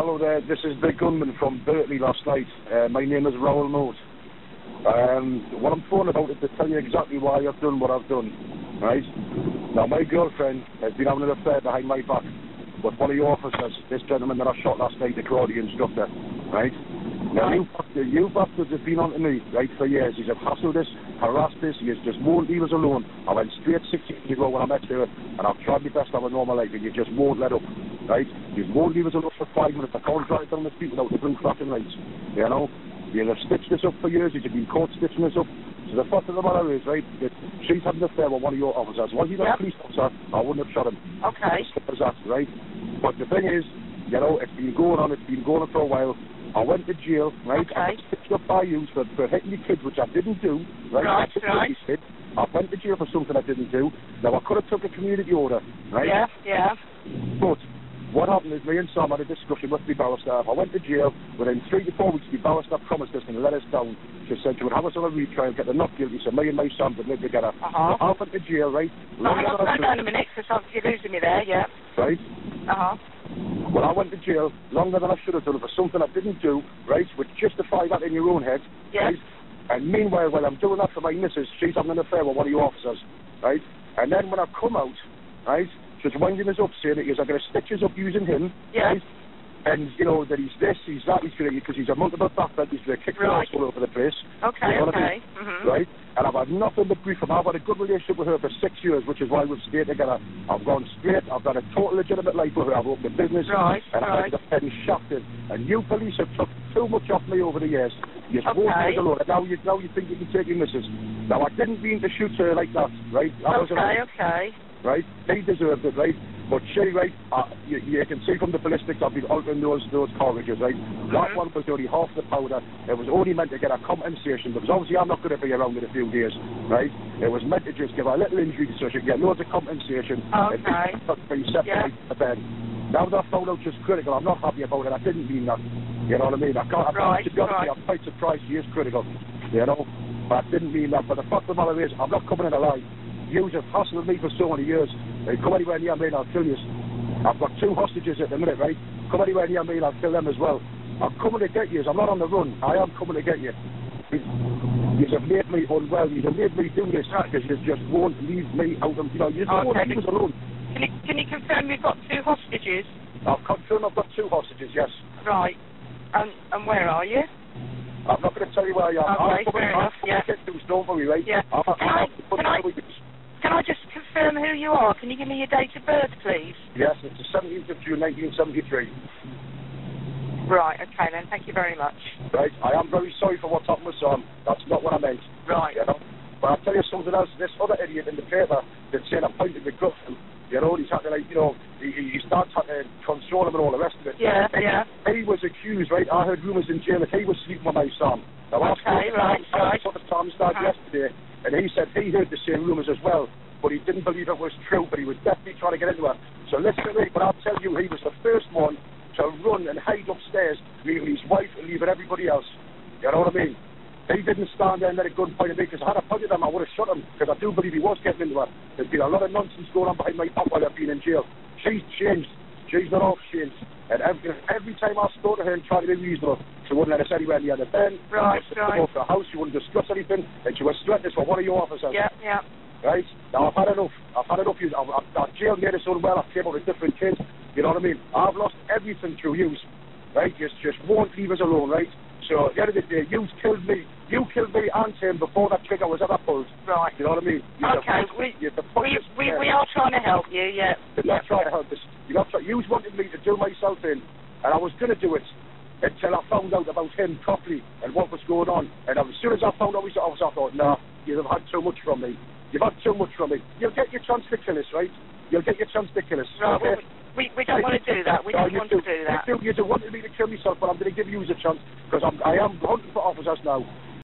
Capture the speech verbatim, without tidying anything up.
Hello there, this is the gunman from Berkeley last night. Uh, my name is Raoul Moat. Um, what I'm phoning about is to tell you exactly why I've done what I've done, right? Now, my girlfriend has been having an affair behind my back with one of your officers, this gentleman that I shot last night, the karate instructor, right? Now, you, you bastards have been on to me, right, for years. He's hassled us, harassed us, he has just won't leave us alone. I went straight six years ago when I met her, and I've tried my best to have a normal life, and you just won't let up, right? You won't leave us alone for five minutes. I can't drive down the street without the blue flashing lights, you know? You have stitched us up for years, you've been caught stitching us up. So the fact of the matter is, right, that she's having an affair with one of your officers. Was he not yep. a police officer, I wouldn't have shot him. Okay. As that, right? But the thing is, you know, it's been going on, it's been going on for a while. I went to jail, right? Okay. I got stitched up by you for, for hitting the kids, which I didn't do, right? Right, I right. Kid. I went to jail for something I didn't do. Now, I could have took a community order, right? Yeah, yeah. But what happened is me and Sam had a discussion with the barrister. I went to jail. Within three to four weeks, the barrister promised us and let us down. She said she would have us on a retrial, get the not guilty, so me and my son would live together. Uh-huh. I went to jail, right? No, hang on, hang on a minute, because you're losing me there, yeah. Right? Uh-huh. Well, I went to jail longer than I should have done for something I didn't do, right? Which justify that in your own head, yes. right? And meanwhile, while I'm doing that for my missus, she's having an affair with one of your officers, right? And then when I come out, right, she's winding us up, saying that he's going to stitch us up using him, yes. right? And, you know, that he's this, he's that, he's going to, because he's a multiple backbed, he's going to kick right. all over the place. Okay, you know okay. I mean? Mm-hmm. Right? And I've had nothing but grief from her. I've had a good relationship with her for six years, which is why we've stayed together. I've gone straight, I've got a total legitimate life with her. I've opened a business, right, and right. I've been shafted. And you police have took too much off me over the years. You okay. won't leave alone. And now you, now you think you can take your missus. Now, I didn't mean to shoot her like that, right? That okay, was okay. Right? They deserved it, right? But she, right, uh, you, you can see from the ballistics I've been altering those, those cartridges, right? Mm-hmm. That one was only half the powder. It was only meant to get a compensation, because obviously I'm not going to be around in a few days, right? It was meant to just give her a little injury so she could get loads of compensation. Okay. And be separated yeah. bed. Now that I found out just critical, I'm not happy about it. I didn't mean that. You know what I mean? I can't, I can't right, to be honest right. with you, I'm quite surprised she is critical. You know? But I didn't mean that. But the fact of the matter is, I'm not coming in alive. You have hassled me for so many years. Hey, come anywhere near me and I'll kill you. I've got two hostages at the minute, right? Come anywhere near me and I'll kill them as well. I'm coming to get you. I'm not on the run. I am coming to get you. You have made me unwell. You have made me do this because you just won't leave me out of, you know, you just okay. won't leave us alone. Can you, can you confirm you've got two hostages? I've confirmed I've got two hostages, yes. Right. And, and where are you? I'm not going to tell you where I am. Okay, I'm fair enough, yeah. Don't worry, right? Yeah. I'm, can, I'm, I, I'm, can, I, can I just confirm who you are? Can you give me your date of birth, please? Yes, it's the seventeenth of June, nineteen seventy-three. Right, okay then, thank you very much. Right, I am very sorry for what's happened with Sam. That's not what I meant. Right. You know? But I'll tell you something else. This other idiot in the paper that said I pointed the gun, you know, he's had to, like, you know, he, he starts having to control him and all the rest of it. Yeah, and yeah. He was accused, right? I heard rumours in jail that he was sleeping with my son. Now, okay, right, I right. saw the Tom Star uh-huh. yesterday, and he said he heard the same rumours as well, but he didn't believe it was true, but he was definitely trying to get into it. So listen to me, but I'll tell you, he was the first one to run and hide upstairs, leaving his wife and leaving everybody else. You know what I mean? He didn't stand there and let a gun point at me, because had I pointed him, I would have shot him, because I do believe he was getting into it. There's been a lot of nonsense going on behind my back while I've been in jail. She's changed. She's not off changed. And every, every time I spoke to her and tried to be reasonable, she wouldn't let us anywhere near the bed. Right, she right. Go to the house, she wouldn't discuss anything, and she was threatened for one of your officers. Yeah, yeah. Right? Now, I've had enough. I've had enough. I've, I've, I've jail made us unwell. I've came out with different kids. You know what I mean? I've lost everything through you. Right? Just, just won't leave us alone, right? So, at the end of the day, you killed me. You killed me and him before that trigger was ever pulled. Right. You know what I mean? You okay, the, we, you we, we, we are trying to help you, yeah. You're not trying to help us. You're not try, you wanted me to do myself in, and I was going to do it until I found out about him properly and what was going on. And as soon as I found out, I was, I thought, nah, you've had too much from me. You've had too much from me. You'll get your chance to kill us, right? You'll get your chance to kill us. Right, okay? well, we, we don't want to do that. We don't want to do that. You do, you do want me to kill myself, but I'm going to give you a chance, because I am hunting for officers now.